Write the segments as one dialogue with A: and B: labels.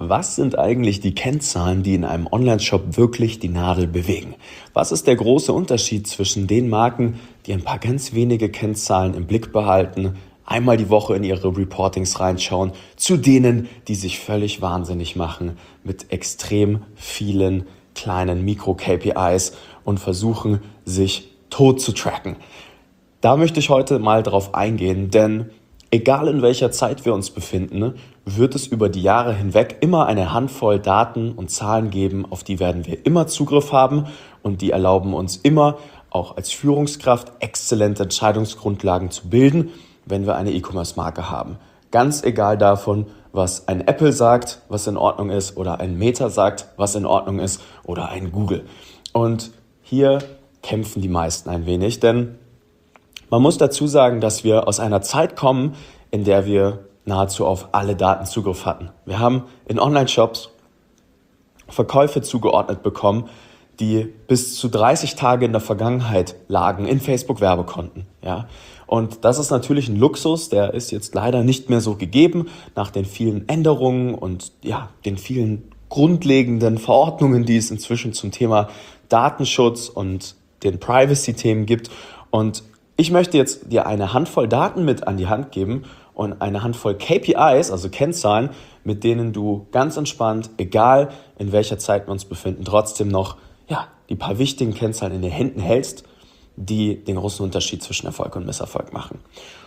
A: Was sind eigentlich die Kennzahlen, die in einem Online-Shop wirklich die Nadel bewegen? Was ist der große Unterschied zwischen den Marken, die ein paar ganz wenige Kennzahlen im Blick behalten, einmal die Woche in ihre Reportings reinschauen, zu denen, die sich völlig wahnsinnig machen mit extrem vielen kleinen Mikro-KPIs und versuchen, sich tot zu tracken? Da möchte ich heute mal drauf eingehen, denn egal in welcher Zeit wir uns befinden, wird es über die Jahre hinweg immer eine Handvoll Daten und Zahlen geben, auf die werden wir immer Zugriff haben und die erlauben uns immer, auch als Führungskraft, exzellente Entscheidungsgrundlagen zu bilden, wenn wir eine E-Commerce-Marke haben. Ganz egal davon, was ein Apple sagt, was in Ordnung ist, oder ein Meta sagt, was in Ordnung ist, oder ein Google. Und hier kämpfen die meisten ein wenig, denn man muss dazu sagen, dass wir aus einer Zeit kommen, in der wir nahezu auf alle Daten Zugriff hatten. Wir haben in Online-Shops Verkäufe zugeordnet bekommen, die bis zu 30 Tage in der Vergangenheit lagen in Facebook-Werbekonten. Ja? Und das ist natürlich ein Luxus, der ist jetzt leider nicht mehr so gegeben nach den vielen Änderungen und den vielen grundlegenden Verordnungen, die es inzwischen zum Thema Datenschutz und den Privacy-Themen gibt. Und ich möchte jetzt dir eine Handvoll Daten mit an die Hand geben und eine Handvoll KPIs, also Kennzahlen, mit denen du ganz entspannt, egal in welcher Zeit wir uns befinden, trotzdem noch die paar wichtigen Kennzahlen in den Händen hältst, die den großen Unterschied zwischen Erfolg und Misserfolg machen.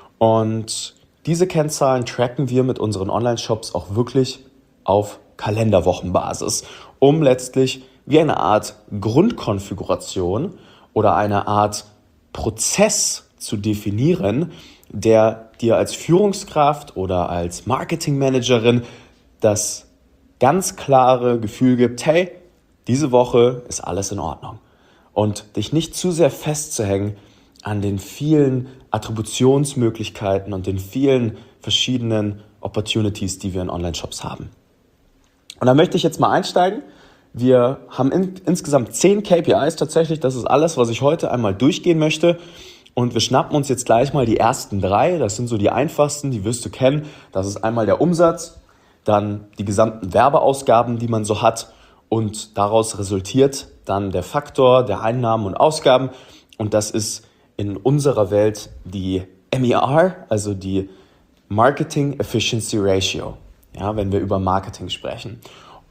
A: Und diese Kennzahlen tracken wir mit unseren Online-Shops auch wirklich auf Kalenderwochenbasis, um letztlich wie eine Art Grundkonfiguration oder eine Art Prozess zu definieren, der dir als Führungskraft oder als Marketingmanagerin das ganz klare Gefühl gibt, hey, diese Woche ist alles in Ordnung. Und dich nicht zu sehr festzuhängen an den vielen Attributionsmöglichkeiten und den vielen verschiedenen Opportunities, die wir in Online-Shops haben. Und da möchte ich jetzt mal einsteigen. Wir haben insgesamt 10 KPIs tatsächlich. Das ist alles, was ich heute einmal durchgehen möchte. Und wir schnappen uns jetzt gleich mal die ersten 3. Das sind so die einfachsten, die wirst du kennen. Das ist einmal der Umsatz, dann die gesamten Werbeausgaben, die man so hat. Und daraus resultiert dann der Faktor der Einnahmen und Ausgaben. Und das ist in unserer Welt die MER, also die Marketing Efficiency Ratio, wenn wir über Marketing sprechen.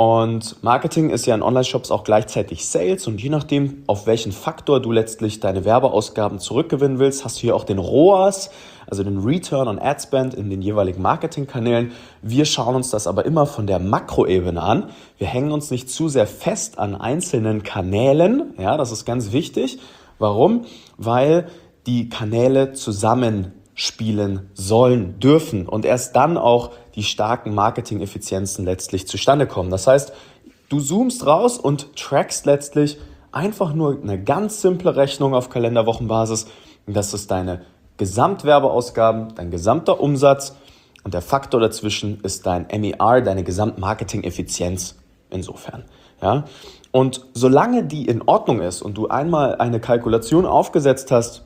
A: Und Marketing ist ja in Online-Shops auch gleichzeitig Sales, und je nachdem, auf welchen Faktor du letztlich deine Werbeausgaben zurückgewinnen willst, hast du hier auch den ROAS, also den Return on Ad Spend in den jeweiligen Marketingkanälen. Wir schauen uns das aber immer von der Makroebene an. Wir hängen uns nicht zu sehr fest an einzelnen Kanälen. Ja, das ist ganz wichtig. Warum? Weil die Kanäle zusammenspielen sollen, dürfen und erst dann auch die starken Marketing-Effizienzen letztlich zustande kommen. Das heißt, du zoomst raus und trackst letztlich einfach nur eine ganz simple Rechnung auf Kalenderwochenbasis. Das ist deine Gesamtwerbeausgaben, dein gesamter Umsatz, und der Faktor dazwischen ist dein MER, deine Gesamtmarketing-Effizienz insofern. Ja? Und solange die in Ordnung ist und du einmal eine Kalkulation aufgesetzt hast,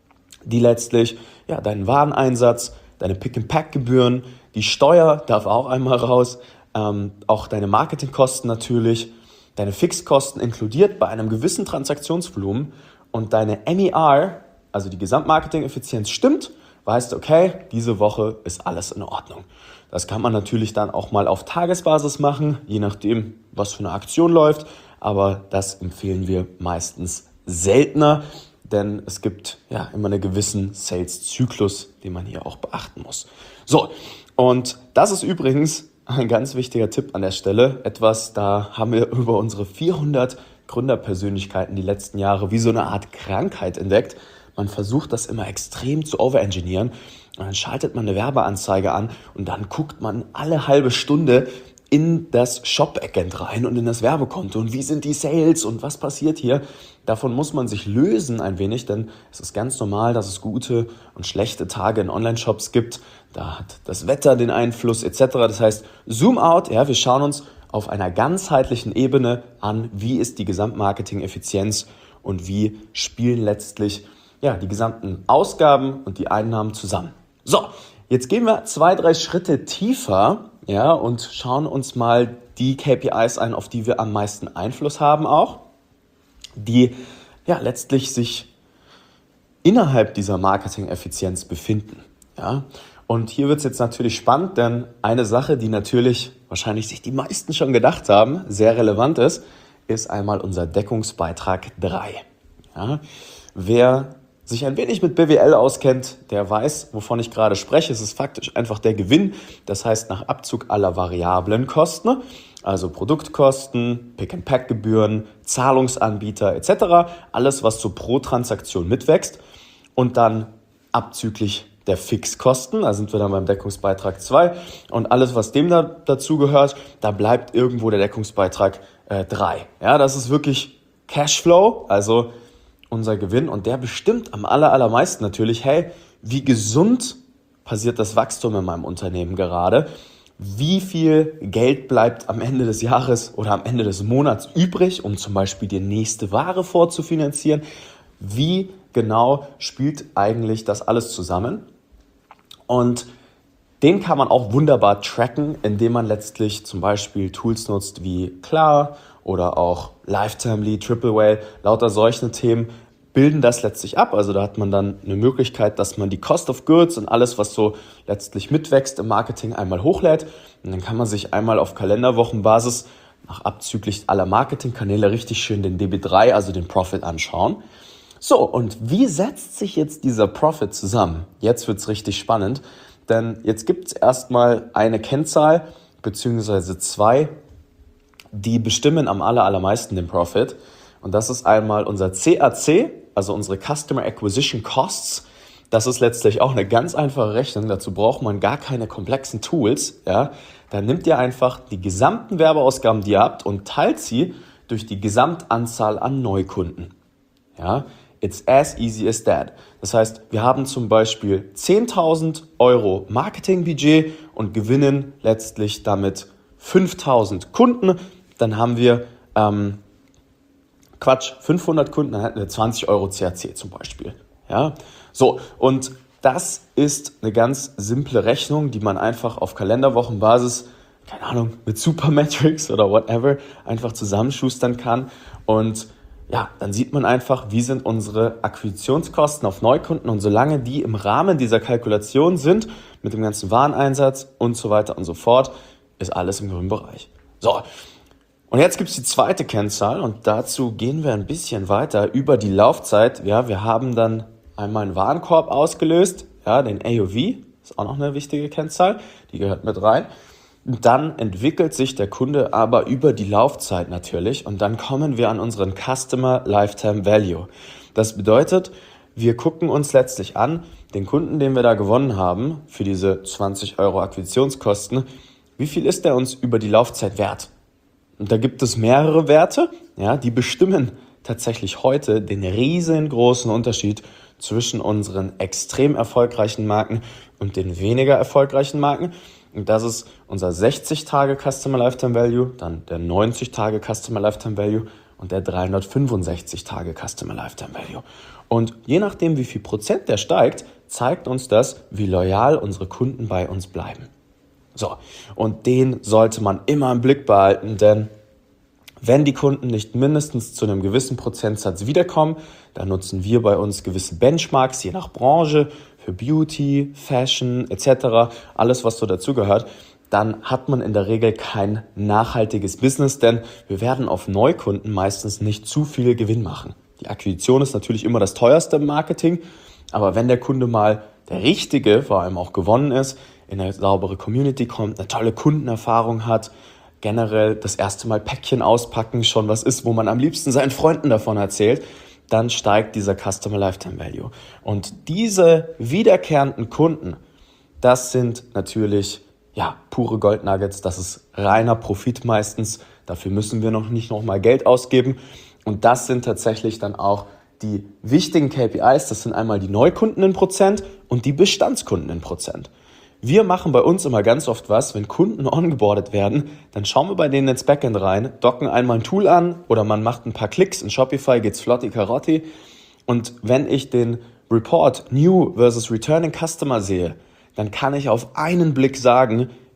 A: die letztlich deinen Wareneinsatz, deine Pick-and-Pack-Gebühren, die Steuer darf auch einmal raus, auch deine Marketingkosten natürlich, deine Fixkosten inkludiert bei einem gewissen Transaktionsvolumen und deine MER, also die Gesamtmarketing-Effizienz stimmt, weißt du, okay, diese Woche ist alles in Ordnung. Das kann man natürlich dann auch mal auf Tagesbasis machen, je nachdem, was für eine Aktion läuft, aber das empfehlen wir meistens seltener, denn es gibt immer einen gewissen Sales-Zyklus, den man hier auch beachten muss. So, und das ist übrigens ein ganz wichtiger Tipp an der Stelle. Etwas, da haben wir über unsere 400 Gründerpersönlichkeiten die letzten Jahre wie so eine Art Krankheit entdeckt. Man versucht das immer extrem zu overengineeren. Und dann schaltet man eine Werbeanzeige an und dann guckt man alle halbe Stunde in das Shop-Backend rein und in das Werbekonto. Und wie sind die Sales und was passiert hier? Davon muss man sich lösen ein wenig, denn es ist ganz normal, dass es gute und schlechte Tage in Online-Shops gibt. Da hat das Wetter den Einfluss etc. Das heißt, Zoom out, wir schauen uns auf einer ganzheitlichen Ebene an, wie ist die Gesamtmarketing-Effizienz und wie spielen letztlich die gesamten Ausgaben und die Einnahmen zusammen. So, jetzt gehen wir 2-3 Schritte tiefer und schauen uns mal die KPIs ein, auf die wir am meisten Einfluss haben auch, die ja letztlich sich innerhalb dieser Marketing-Effizienz befinden. Ja? Und hier wird es jetzt natürlich spannend, denn eine Sache, die natürlich wahrscheinlich sich die meisten schon gedacht haben, sehr relevant ist einmal unser Deckungsbeitrag 3. Ja? Wer sich ein wenig mit BWL auskennt, der weiß, wovon ich gerade spreche. Es ist faktisch einfach der Gewinn, das heißt nach Abzug aller variablen Kosten, also Produktkosten, Pick-and-Pack-Gebühren, Zahlungsanbieter etc., alles, was so pro Transaktion mitwächst und dann abzüglich der Fixkosten, da sind wir dann beim Deckungsbeitrag 2 und alles, was dem dazu gehört, da bleibt irgendwo der Deckungsbeitrag 3. Ja, das ist wirklich Cashflow, also unser Gewinn und der bestimmt am allermeisten natürlich, hey, wie gesund passiert das Wachstum in meinem Unternehmen gerade? Wie viel Geld bleibt am Ende des Jahres oder am Ende des Monats übrig, um zum Beispiel die nächste Ware vorzufinanzieren? Wie genau spielt eigentlich das alles zusammen? Und den kann man auch wunderbar tracken, indem man letztlich zum Beispiel Tools nutzt wie Klar oder auch Lifetime Triple Whale, lauter solche Themen bilden das letztlich ab. Also da hat man dann eine Möglichkeit, dass man die Cost of Goods und alles, was so letztlich mitwächst im Marketing, einmal hochlädt. Und dann kann man sich einmal auf Kalenderwochenbasis nach abzüglich aller Marketingkanäle richtig schön den DB3, also den Profit, anschauen. So, und wie setzt sich jetzt dieser Profit zusammen? Jetzt wird's richtig spannend, denn jetzt gibt's erstmal eine Kennzahl beziehungsweise zwei, die bestimmen am allermeisten den Profit. Und das ist einmal unser CAC, also unsere Customer Acquisition Costs. Das ist letztlich auch eine ganz einfache Rechnung. Dazu braucht man gar keine komplexen Tools. Ja? Dann nimmt ihr einfach die gesamten Werbeausgaben, die ihr habt, und teilt sie durch die Gesamtanzahl an Neukunden. Ja? It's as easy as that. Das heißt, wir haben zum Beispiel 10.000 Euro Marketingbudget und gewinnen letztlich damit 5.000 Kunden. Dann haben wir 500 Kunden, dann hätten wir 20 Euro CAC zum Beispiel. Ja? So, und das ist eine ganz simple Rechnung, die man einfach auf Kalenderwochenbasis, keine Ahnung, mit Supermetrics oder whatever, einfach zusammenschustern kann. Und ja, dann sieht man einfach, wie sind unsere Akquisitionskosten auf Neukunden, und solange die im Rahmen dieser Kalkulation sind, mit dem ganzen Wareneinsatz und so weiter und so fort, ist alles im grünen Bereich. So, und jetzt gibt es die zweite Kennzahl, und dazu gehen wir ein bisschen weiter über die Laufzeit. Ja, wir haben dann einmal einen Warenkorb ausgelöst, ja, den AOV, ist auch noch eine wichtige Kennzahl, die gehört mit rein. Dann entwickelt sich der Kunde aber über die Laufzeit natürlich, und dann kommen wir an unseren Customer Lifetime Value. Das bedeutet, wir gucken uns letztlich an, den Kunden, den wir da gewonnen haben, für diese 20 Euro Akquisitionskosten, wie viel ist der uns über die Laufzeit wert? Und da gibt es mehrere Werte, ja, die bestimmen tatsächlich heute den riesengroßen Unterschied zwischen unseren extrem erfolgreichen Marken und den weniger erfolgreichen Marken. Und das ist unser 60-Tage Customer Lifetime Value, dann der 90-Tage Customer Lifetime Value und der 365-Tage Customer Lifetime Value. Und je nachdem, wie viel Prozent der steigt, zeigt uns das, wie loyal unsere Kunden bei uns bleiben. So, und den sollte man immer im Blick behalten, denn wenn die Kunden nicht mindestens zu einem gewissen Prozentsatz wiederkommen, dann nutzen wir bei uns gewisse Benchmarks, je nach Branche, für Beauty, Fashion etc., alles was so dazugehört, dann hat man in der Regel kein nachhaltiges Business, denn wir werden auf Neukunden meistens nicht zu viel Gewinn machen. Die Akquisition ist natürlich immer das teuerste im Marketing, aber wenn der Kunde mal der Richtige, vor allem auch gewonnen ist, in eine saubere Community kommt, eine tolle Kundenerfahrung hat, generell das erste Mal Päckchen auspacken schon was ist, wo man am liebsten seinen Freunden davon erzählt, dann steigt dieser Customer Lifetime Value. Und diese wiederkehrenden Kunden, das sind natürlich pure Goldnuggets, das ist reiner Profit meistens, dafür müssen wir noch nicht nochmal Geld ausgeben. Und das sind tatsächlich dann auch die wichtigen KPIs, das sind einmal die Neukunden in Prozent und die Bestandskunden in Prozent. Wir machen bei uns immer ganz oft was, wenn Kunden ongeboardet werden, dann schauen wir bei denen ins Backend rein, docken einmal ein Tool an oder man macht ein paar Klicks, in Shopify geht's flotti karotti, und wenn ich den Report New versus Returning Customer sehe, dann kann ich auf einen Blick sagen,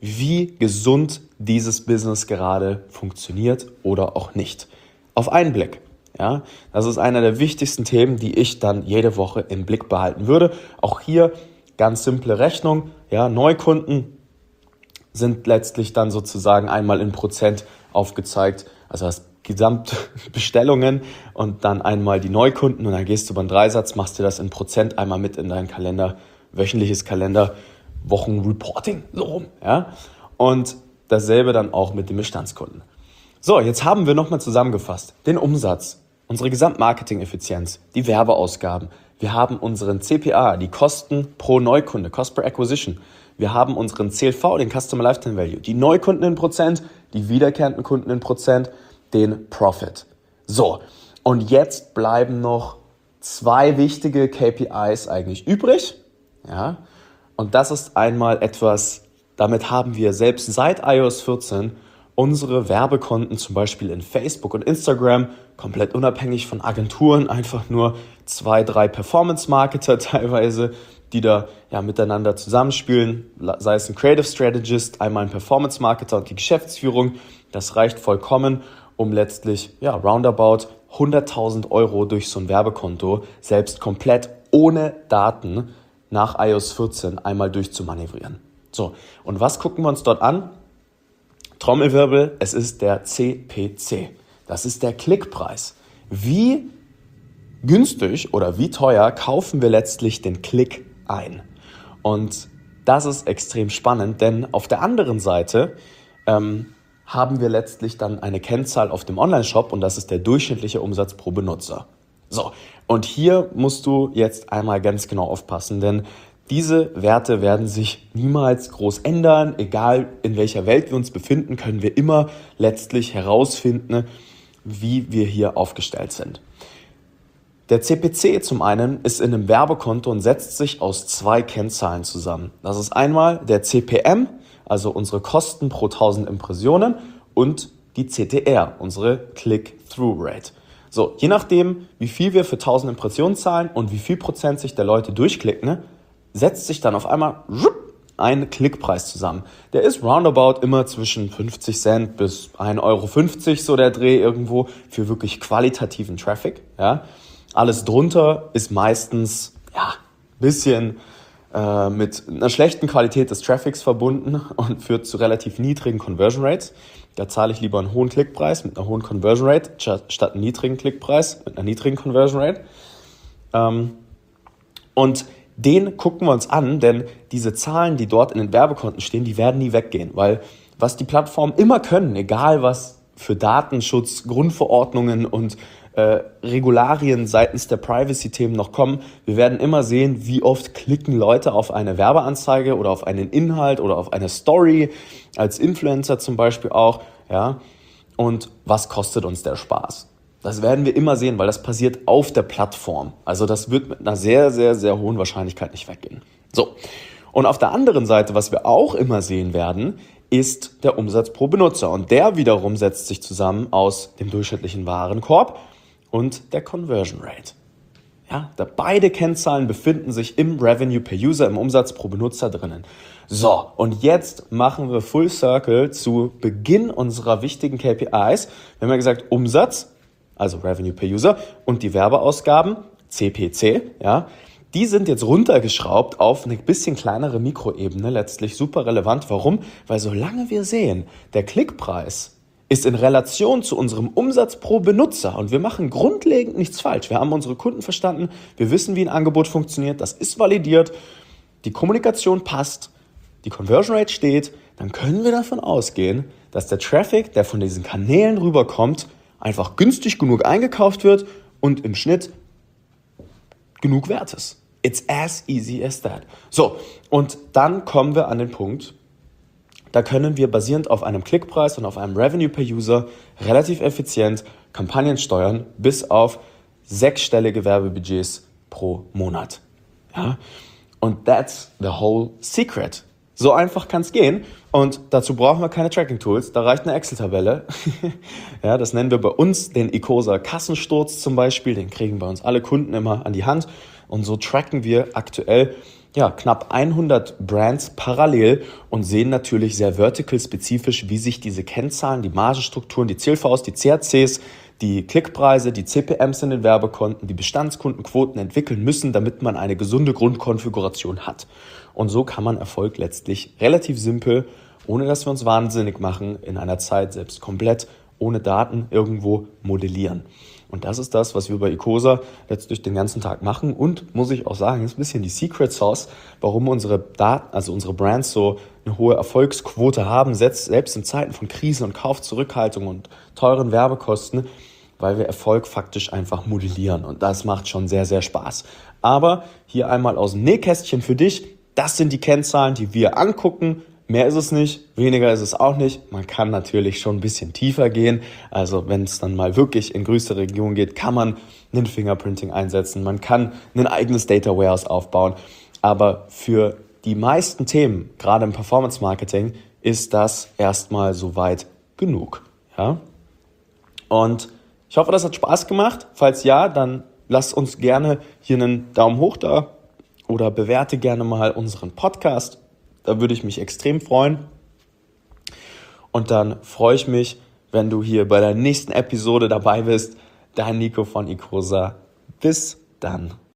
A: wie gesund dieses Business gerade funktioniert oder auch nicht. Auf einen Blick. Ja, das ist einer der wichtigsten Themen, die ich dann jede Woche im Blick behalten würde. Auch hier ganz simple Rechnung. Ja, Neukunden sind letztlich dann sozusagen einmal in Prozent aufgezeigt. Also das Gesamtbestellungen und dann einmal die Neukunden und dann gehst du über einen Dreisatz, machst dir das in Prozent einmal mit in deinen Kalender, wöchentliches Kalender, Wochenreporting, so rum. Ja? Und dasselbe dann auch mit den Bestandskunden. So, jetzt haben wir nochmal zusammengefasst den Umsatz, unsere Gesamtmarketing-Effizienz, die Werbeausgaben. Wir haben unseren CPA, die Kosten pro Neukunde, Cost per Acquisition. Wir haben unseren CLV, den Customer Lifetime Value, die Neukunden in Prozent, die wiederkehrenden Kunden in Prozent, den Profit. So, und jetzt bleiben noch 2 wichtige KPIs eigentlich übrig. Ja, und das ist einmal etwas, damit haben wir selbst seit iOS 14 unsere Werbekonten zum Beispiel in Facebook und Instagram komplett unabhängig von Agenturen, einfach nur 2, 3 Performance-Marketer teilweise, die da miteinander zusammenspielen, sei es ein Creative Strategist, einmal ein Performance-Marketer und die Geschäftsführung. Das reicht vollkommen, um letztlich roundabout 100.000 Euro durch so ein Werbekonto selbst komplett ohne Daten nach iOS 14 einmal durchzumanövrieren. So, und was gucken wir uns dort an? Trommelwirbel, es ist der CPC. Das ist der Klickpreis. Wie günstig oder wie teuer kaufen wir letztlich den Klick ein? Und das ist extrem spannend, denn auf der anderen Seite haben wir letztlich dann eine Kennzahl auf dem Online-Shop und das ist der durchschnittliche Umsatz pro Benutzer. So, und hier musst du jetzt einmal ganz genau aufpassen, denn diese Werte werden sich niemals groß ändern. Egal in welcher Welt wir uns befinden, können wir immer letztlich herausfinden, wie wir hier aufgestellt sind. Der CPC zum einen ist in einem Werbekonto und setzt sich aus 2 Kennzahlen zusammen. Das ist einmal der CPM, also unsere Kosten pro 1000 Impressionen und die CTR, unsere Click-Through-Rate. So, je nachdem, wie viel wir für 1000 Impressionen zahlen und wie viel Prozent sich der Leute durchklicken, setzt sich dann auf einmal ein Klickpreis zusammen. Der ist roundabout immer zwischen 50 Cent bis 1,50 Euro, so der Dreh irgendwo, für wirklich qualitativen Traffic. Ja. Alles drunter ist meistens ein bisschen mit einer schlechten Qualität des Traffics verbunden und führt zu relativ niedrigen Conversion Rates. Da zahle ich lieber einen hohen Klickpreis mit einer hohen Conversion Rate statt einen niedrigen Klickpreis mit einer niedrigen Conversion Rate. Und den gucken wir uns an, denn diese Zahlen, die dort in den Werbekonten stehen, die werden nie weggehen, weil was die Plattformen immer können, egal was für Datenschutz, Grundverordnungen und Regularien seitens der Privacy-Themen noch kommen, wir werden immer sehen, wie oft klicken Leute auf eine Werbeanzeige oder auf einen Inhalt oder auf eine Story, als Influencer zum Beispiel auch, ja, und was kostet uns der Spaß? Das werden wir immer sehen, weil das passiert auf der Plattform. Also das wird mit einer sehr, sehr, sehr hohen Wahrscheinlichkeit nicht weggehen. So, und auf der anderen Seite, was wir auch immer sehen werden, ist der Umsatz pro Benutzer. Und der wiederum setzt sich zusammen aus dem durchschnittlichen Warenkorb und der Conversion Rate. Ja, beide Kennzahlen befinden sich im Revenue per User, im Umsatz pro Benutzer drinnen. So, und jetzt machen wir Full Circle zu Beginn unserer wichtigen KPIs. Wir haben ja gesagt, Umsatz, also Revenue per User, und die Werbeausgaben, CPC, ja, die sind jetzt runtergeschraubt auf eine bisschen kleinere Mikroebene, letztlich super relevant. Warum? Weil solange wir sehen, der Klickpreis ist in Relation zu unserem Umsatz pro Benutzer und wir machen grundlegend nichts falsch. Wir haben unsere Kunden verstanden, wir wissen, wie ein Angebot funktioniert, das ist validiert, die Kommunikation passt, die Conversion Rate steht, dann können wir davon ausgehen, dass der Traffic, der von diesen Kanälen rüberkommt, einfach günstig genug eingekauft wird und im Schnitt genug wert ist. It's as easy as that. So, und dann kommen wir an den Punkt, da können wir basierend auf einem Klickpreis und auf einem Revenue per User relativ effizient Kampagnen steuern bis auf 6-stellige Werbebudgets pro Monat. Ja? Und that's the whole secret. So einfach kann es gehen und dazu brauchen wir keine Tracking-Tools, da reicht eine Excel-Tabelle. Ja, das nennen wir bei uns den Ecosa Kassensturz zum Beispiel, den kriegen bei uns alle Kunden immer an die Hand und so tracken wir aktuell knapp 100 Brands parallel und sehen natürlich sehr vertical-spezifisch, wie sich diese Kennzahlen, die Margenstrukturen, die CLVs, die CACs, die Klickpreise, die CPMs in den Werbekonten, die Bestandskundenquoten entwickeln müssen, damit man eine gesunde Grundkonfiguration hat. Und so kann man Erfolg letztlich relativ simpel, ohne dass wir uns wahnsinnig machen, in einer Zeit selbst komplett ohne Daten irgendwo modellieren. Und das ist das, was wir bei Ecosa letztlich den ganzen Tag machen. Und muss ich auch sagen, ist ein bisschen die Secret Sauce, warum unsere Daten, also unsere Brands so eine hohe Erfolgsquote haben, selbst in Zeiten von Krisen und Kaufzurückhaltung und teuren Werbekosten, weil wir Erfolg faktisch einfach modellieren. Und das macht schon sehr, sehr Spaß. Aber hier einmal aus dem Nähkästchen für dich. Das sind die Kennzahlen, die wir angucken. Mehr ist es nicht, weniger ist es auch nicht. Man kann natürlich schon ein bisschen tiefer gehen. Also wenn es dann mal wirklich in größere Regionen geht, kann man ein Fingerprinting einsetzen. Man kann ein eigenes Data Warehouse aufbauen. Aber für die meisten Themen, gerade im Performance Marketing, ist das erstmal soweit genug. Ja? Und ich hoffe, das hat Spaß gemacht. Falls ja, dann lasst uns gerne hier einen Daumen hoch da oder bewerte gerne mal unseren Podcast. Da würde ich mich extrem freuen. Und dann freue ich mich, wenn du hier bei der nächsten Episode dabei bist. Dein Nico von Ecosa. Bis dann.